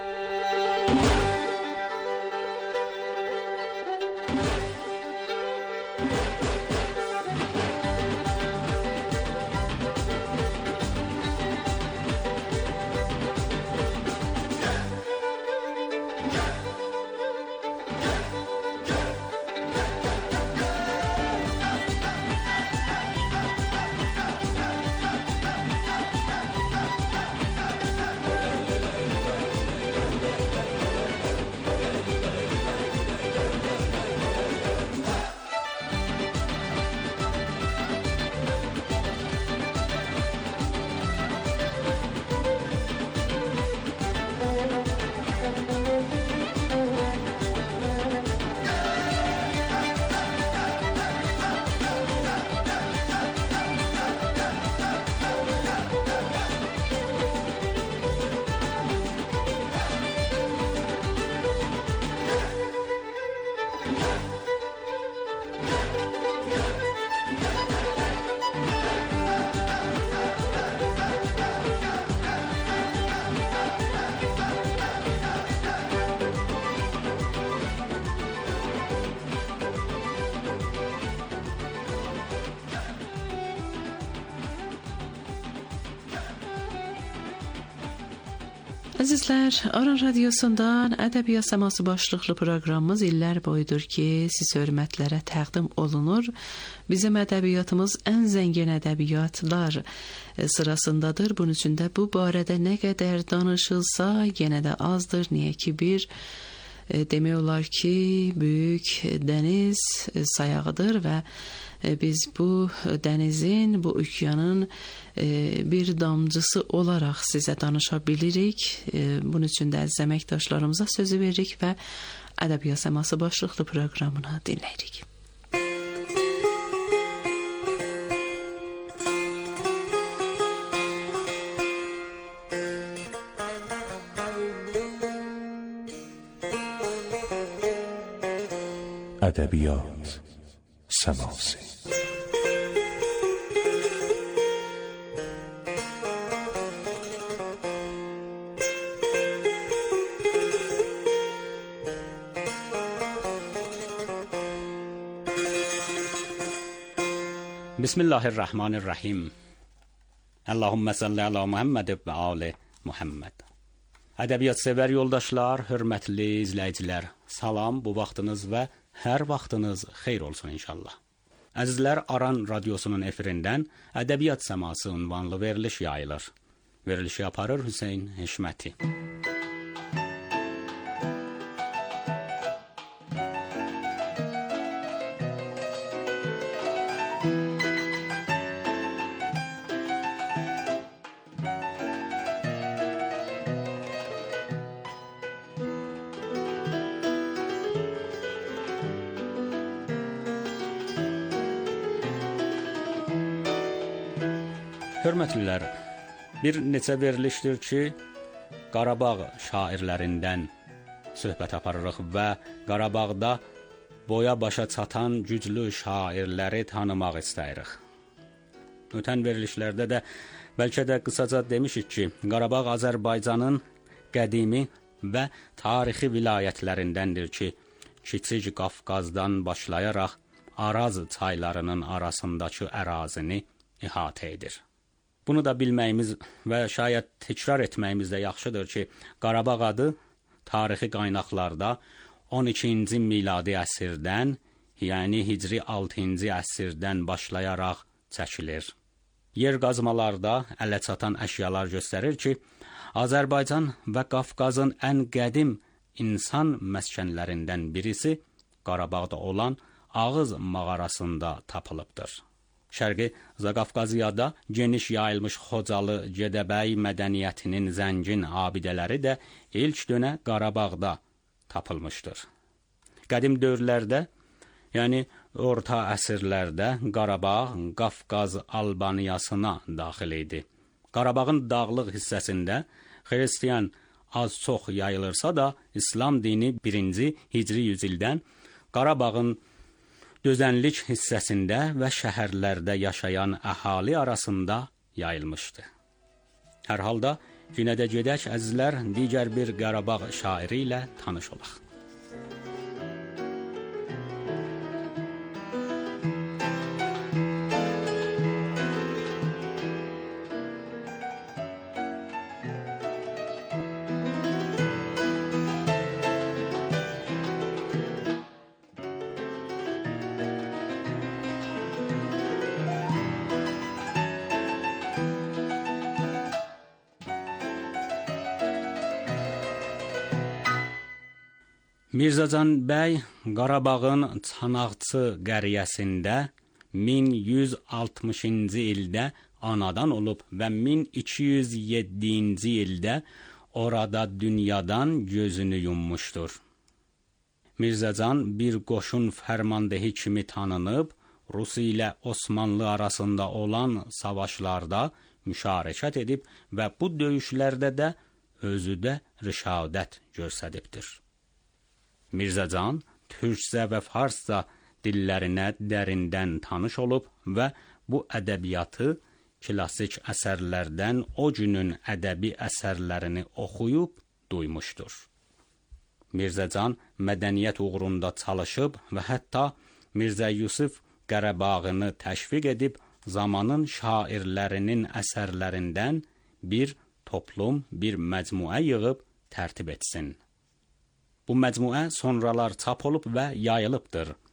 Əzizlər, Aran Radiosundan Ədəbiyyat Səması başlıqlı proqramımız illər boyudur ki, siz hörmətlərə təqdim olunur. Bizim ədəbiyyatımız ən zəngin ədəbiyyatlar sırasındadır. Bunun üçün də bu barədə nə qədər danışılsa, yenə də azdır. Niyə ki, bir demək olar ki, böyük dəniz sayağıdır və biz bu dənizin, bu okyanın bir damcısı olaraq sizə danışa bilirik. Bunun üçün də əziz əməkdaşlarımıza sözü veririk və Ədəbiyyat Səması başlıqlı proqramını dinləyirik. Ədəbiyyat Səması. Bismillahirrahmanirrahim. Allahümme salli ala Muhammed və ali Muhammed. Ədəbiyyat sevər yoldaşlar, hörmətli izləyicilər, salam, bu vaxtınız və hər vaxtınız xeyr olsun inşallah. Əzizlər, Aran Radiosunun efirindən Ədəbiyyat Səması ünvanlı veriliş yayılır. Verilişi aparır Hüseyn Heşməti. Hörmətlilər, bir neçə verilişdir ki, Qarabağ şairlərindən söhbət aparırıq və Qarabağda boya başa çatan güclü şairləri tanımaq istəyirik. Ötən verilişlərdə də bəlkə də qısaca demişik ki, Qarabağ Azərbaycanın qədimi və tarixi vilayətlərindəndir ki, Kiçik Qafqazdan başlayaraq Araz çaylarının arasındakı ərazini ihatə edir. Bunu da bilməyimiz və şayət təkrar etməyimiz də yaxşıdır ki, Qarabağ adı tarixi qaynaqlarda 12-ci miladi əsrdən, yəni Hicri 6-cı əsrdən başlayaraq çəkilir. Yer qazmalarda ələ çatan əşyalar göstərir ki, Azərbaycan və Qafqazın ən qədim insan məskənlərindən birisi Qarabağda olan Ağız mağarasında tapılıbdır. Şərqi Zaqafqaziyada geniş yayılmış Xocalı, Gədəbəy mədəniyyətinin zəngin abidələri də ilk dönə Qarabağda tapılmışdır. Qədim dövrlərdə, yəni orta əsrlərdə Qarabağ Qafqaz Albaniyasına daxil idi. Qarabağın dağlıq hissəsində xristian az-çox yayılırsa da, İslam dini 1-ci Hicri yüzildən Qarabağın dözənlik hissəsində və şəhərlərdə yaşayan əhali arasında yayılmışdı. Hər halda yenə də gedək əzizlər, digər bir Qarabağ şairi ilə tanış olaq. Mirzəcan bəy Qarabağın Çanaqçı qəryəsində 1160-cı ildə anadan olub və 1207-ci ildə orada dünyadan gözünü yummuşdur. Mirzəcan bir qoşun fərmandehi kimi tanınıb, Rus ilə Osmanlı arasında olan savaşlarda müşarəkət edib və bu döyüşlərdə də özü də rişadət göstəribdir. Mirzəcan türkcə və farsca dillərinə dərindən tanış olub və bu ədəbiyyatı klassik əsərlərdən o günün ədəbi əsərlərini oxuyub duymuşdur. Mirzəcan mədəniyyət uğrunda çalışıb və hətta Mirzə Yusif Qarabağını təşviq edib zamanın şairlərinin əsərlərindən bir toplum, bir məcmuə yığıb tərtib etsin. Bu məcmuə sonralar çap olub və yayılıbdır.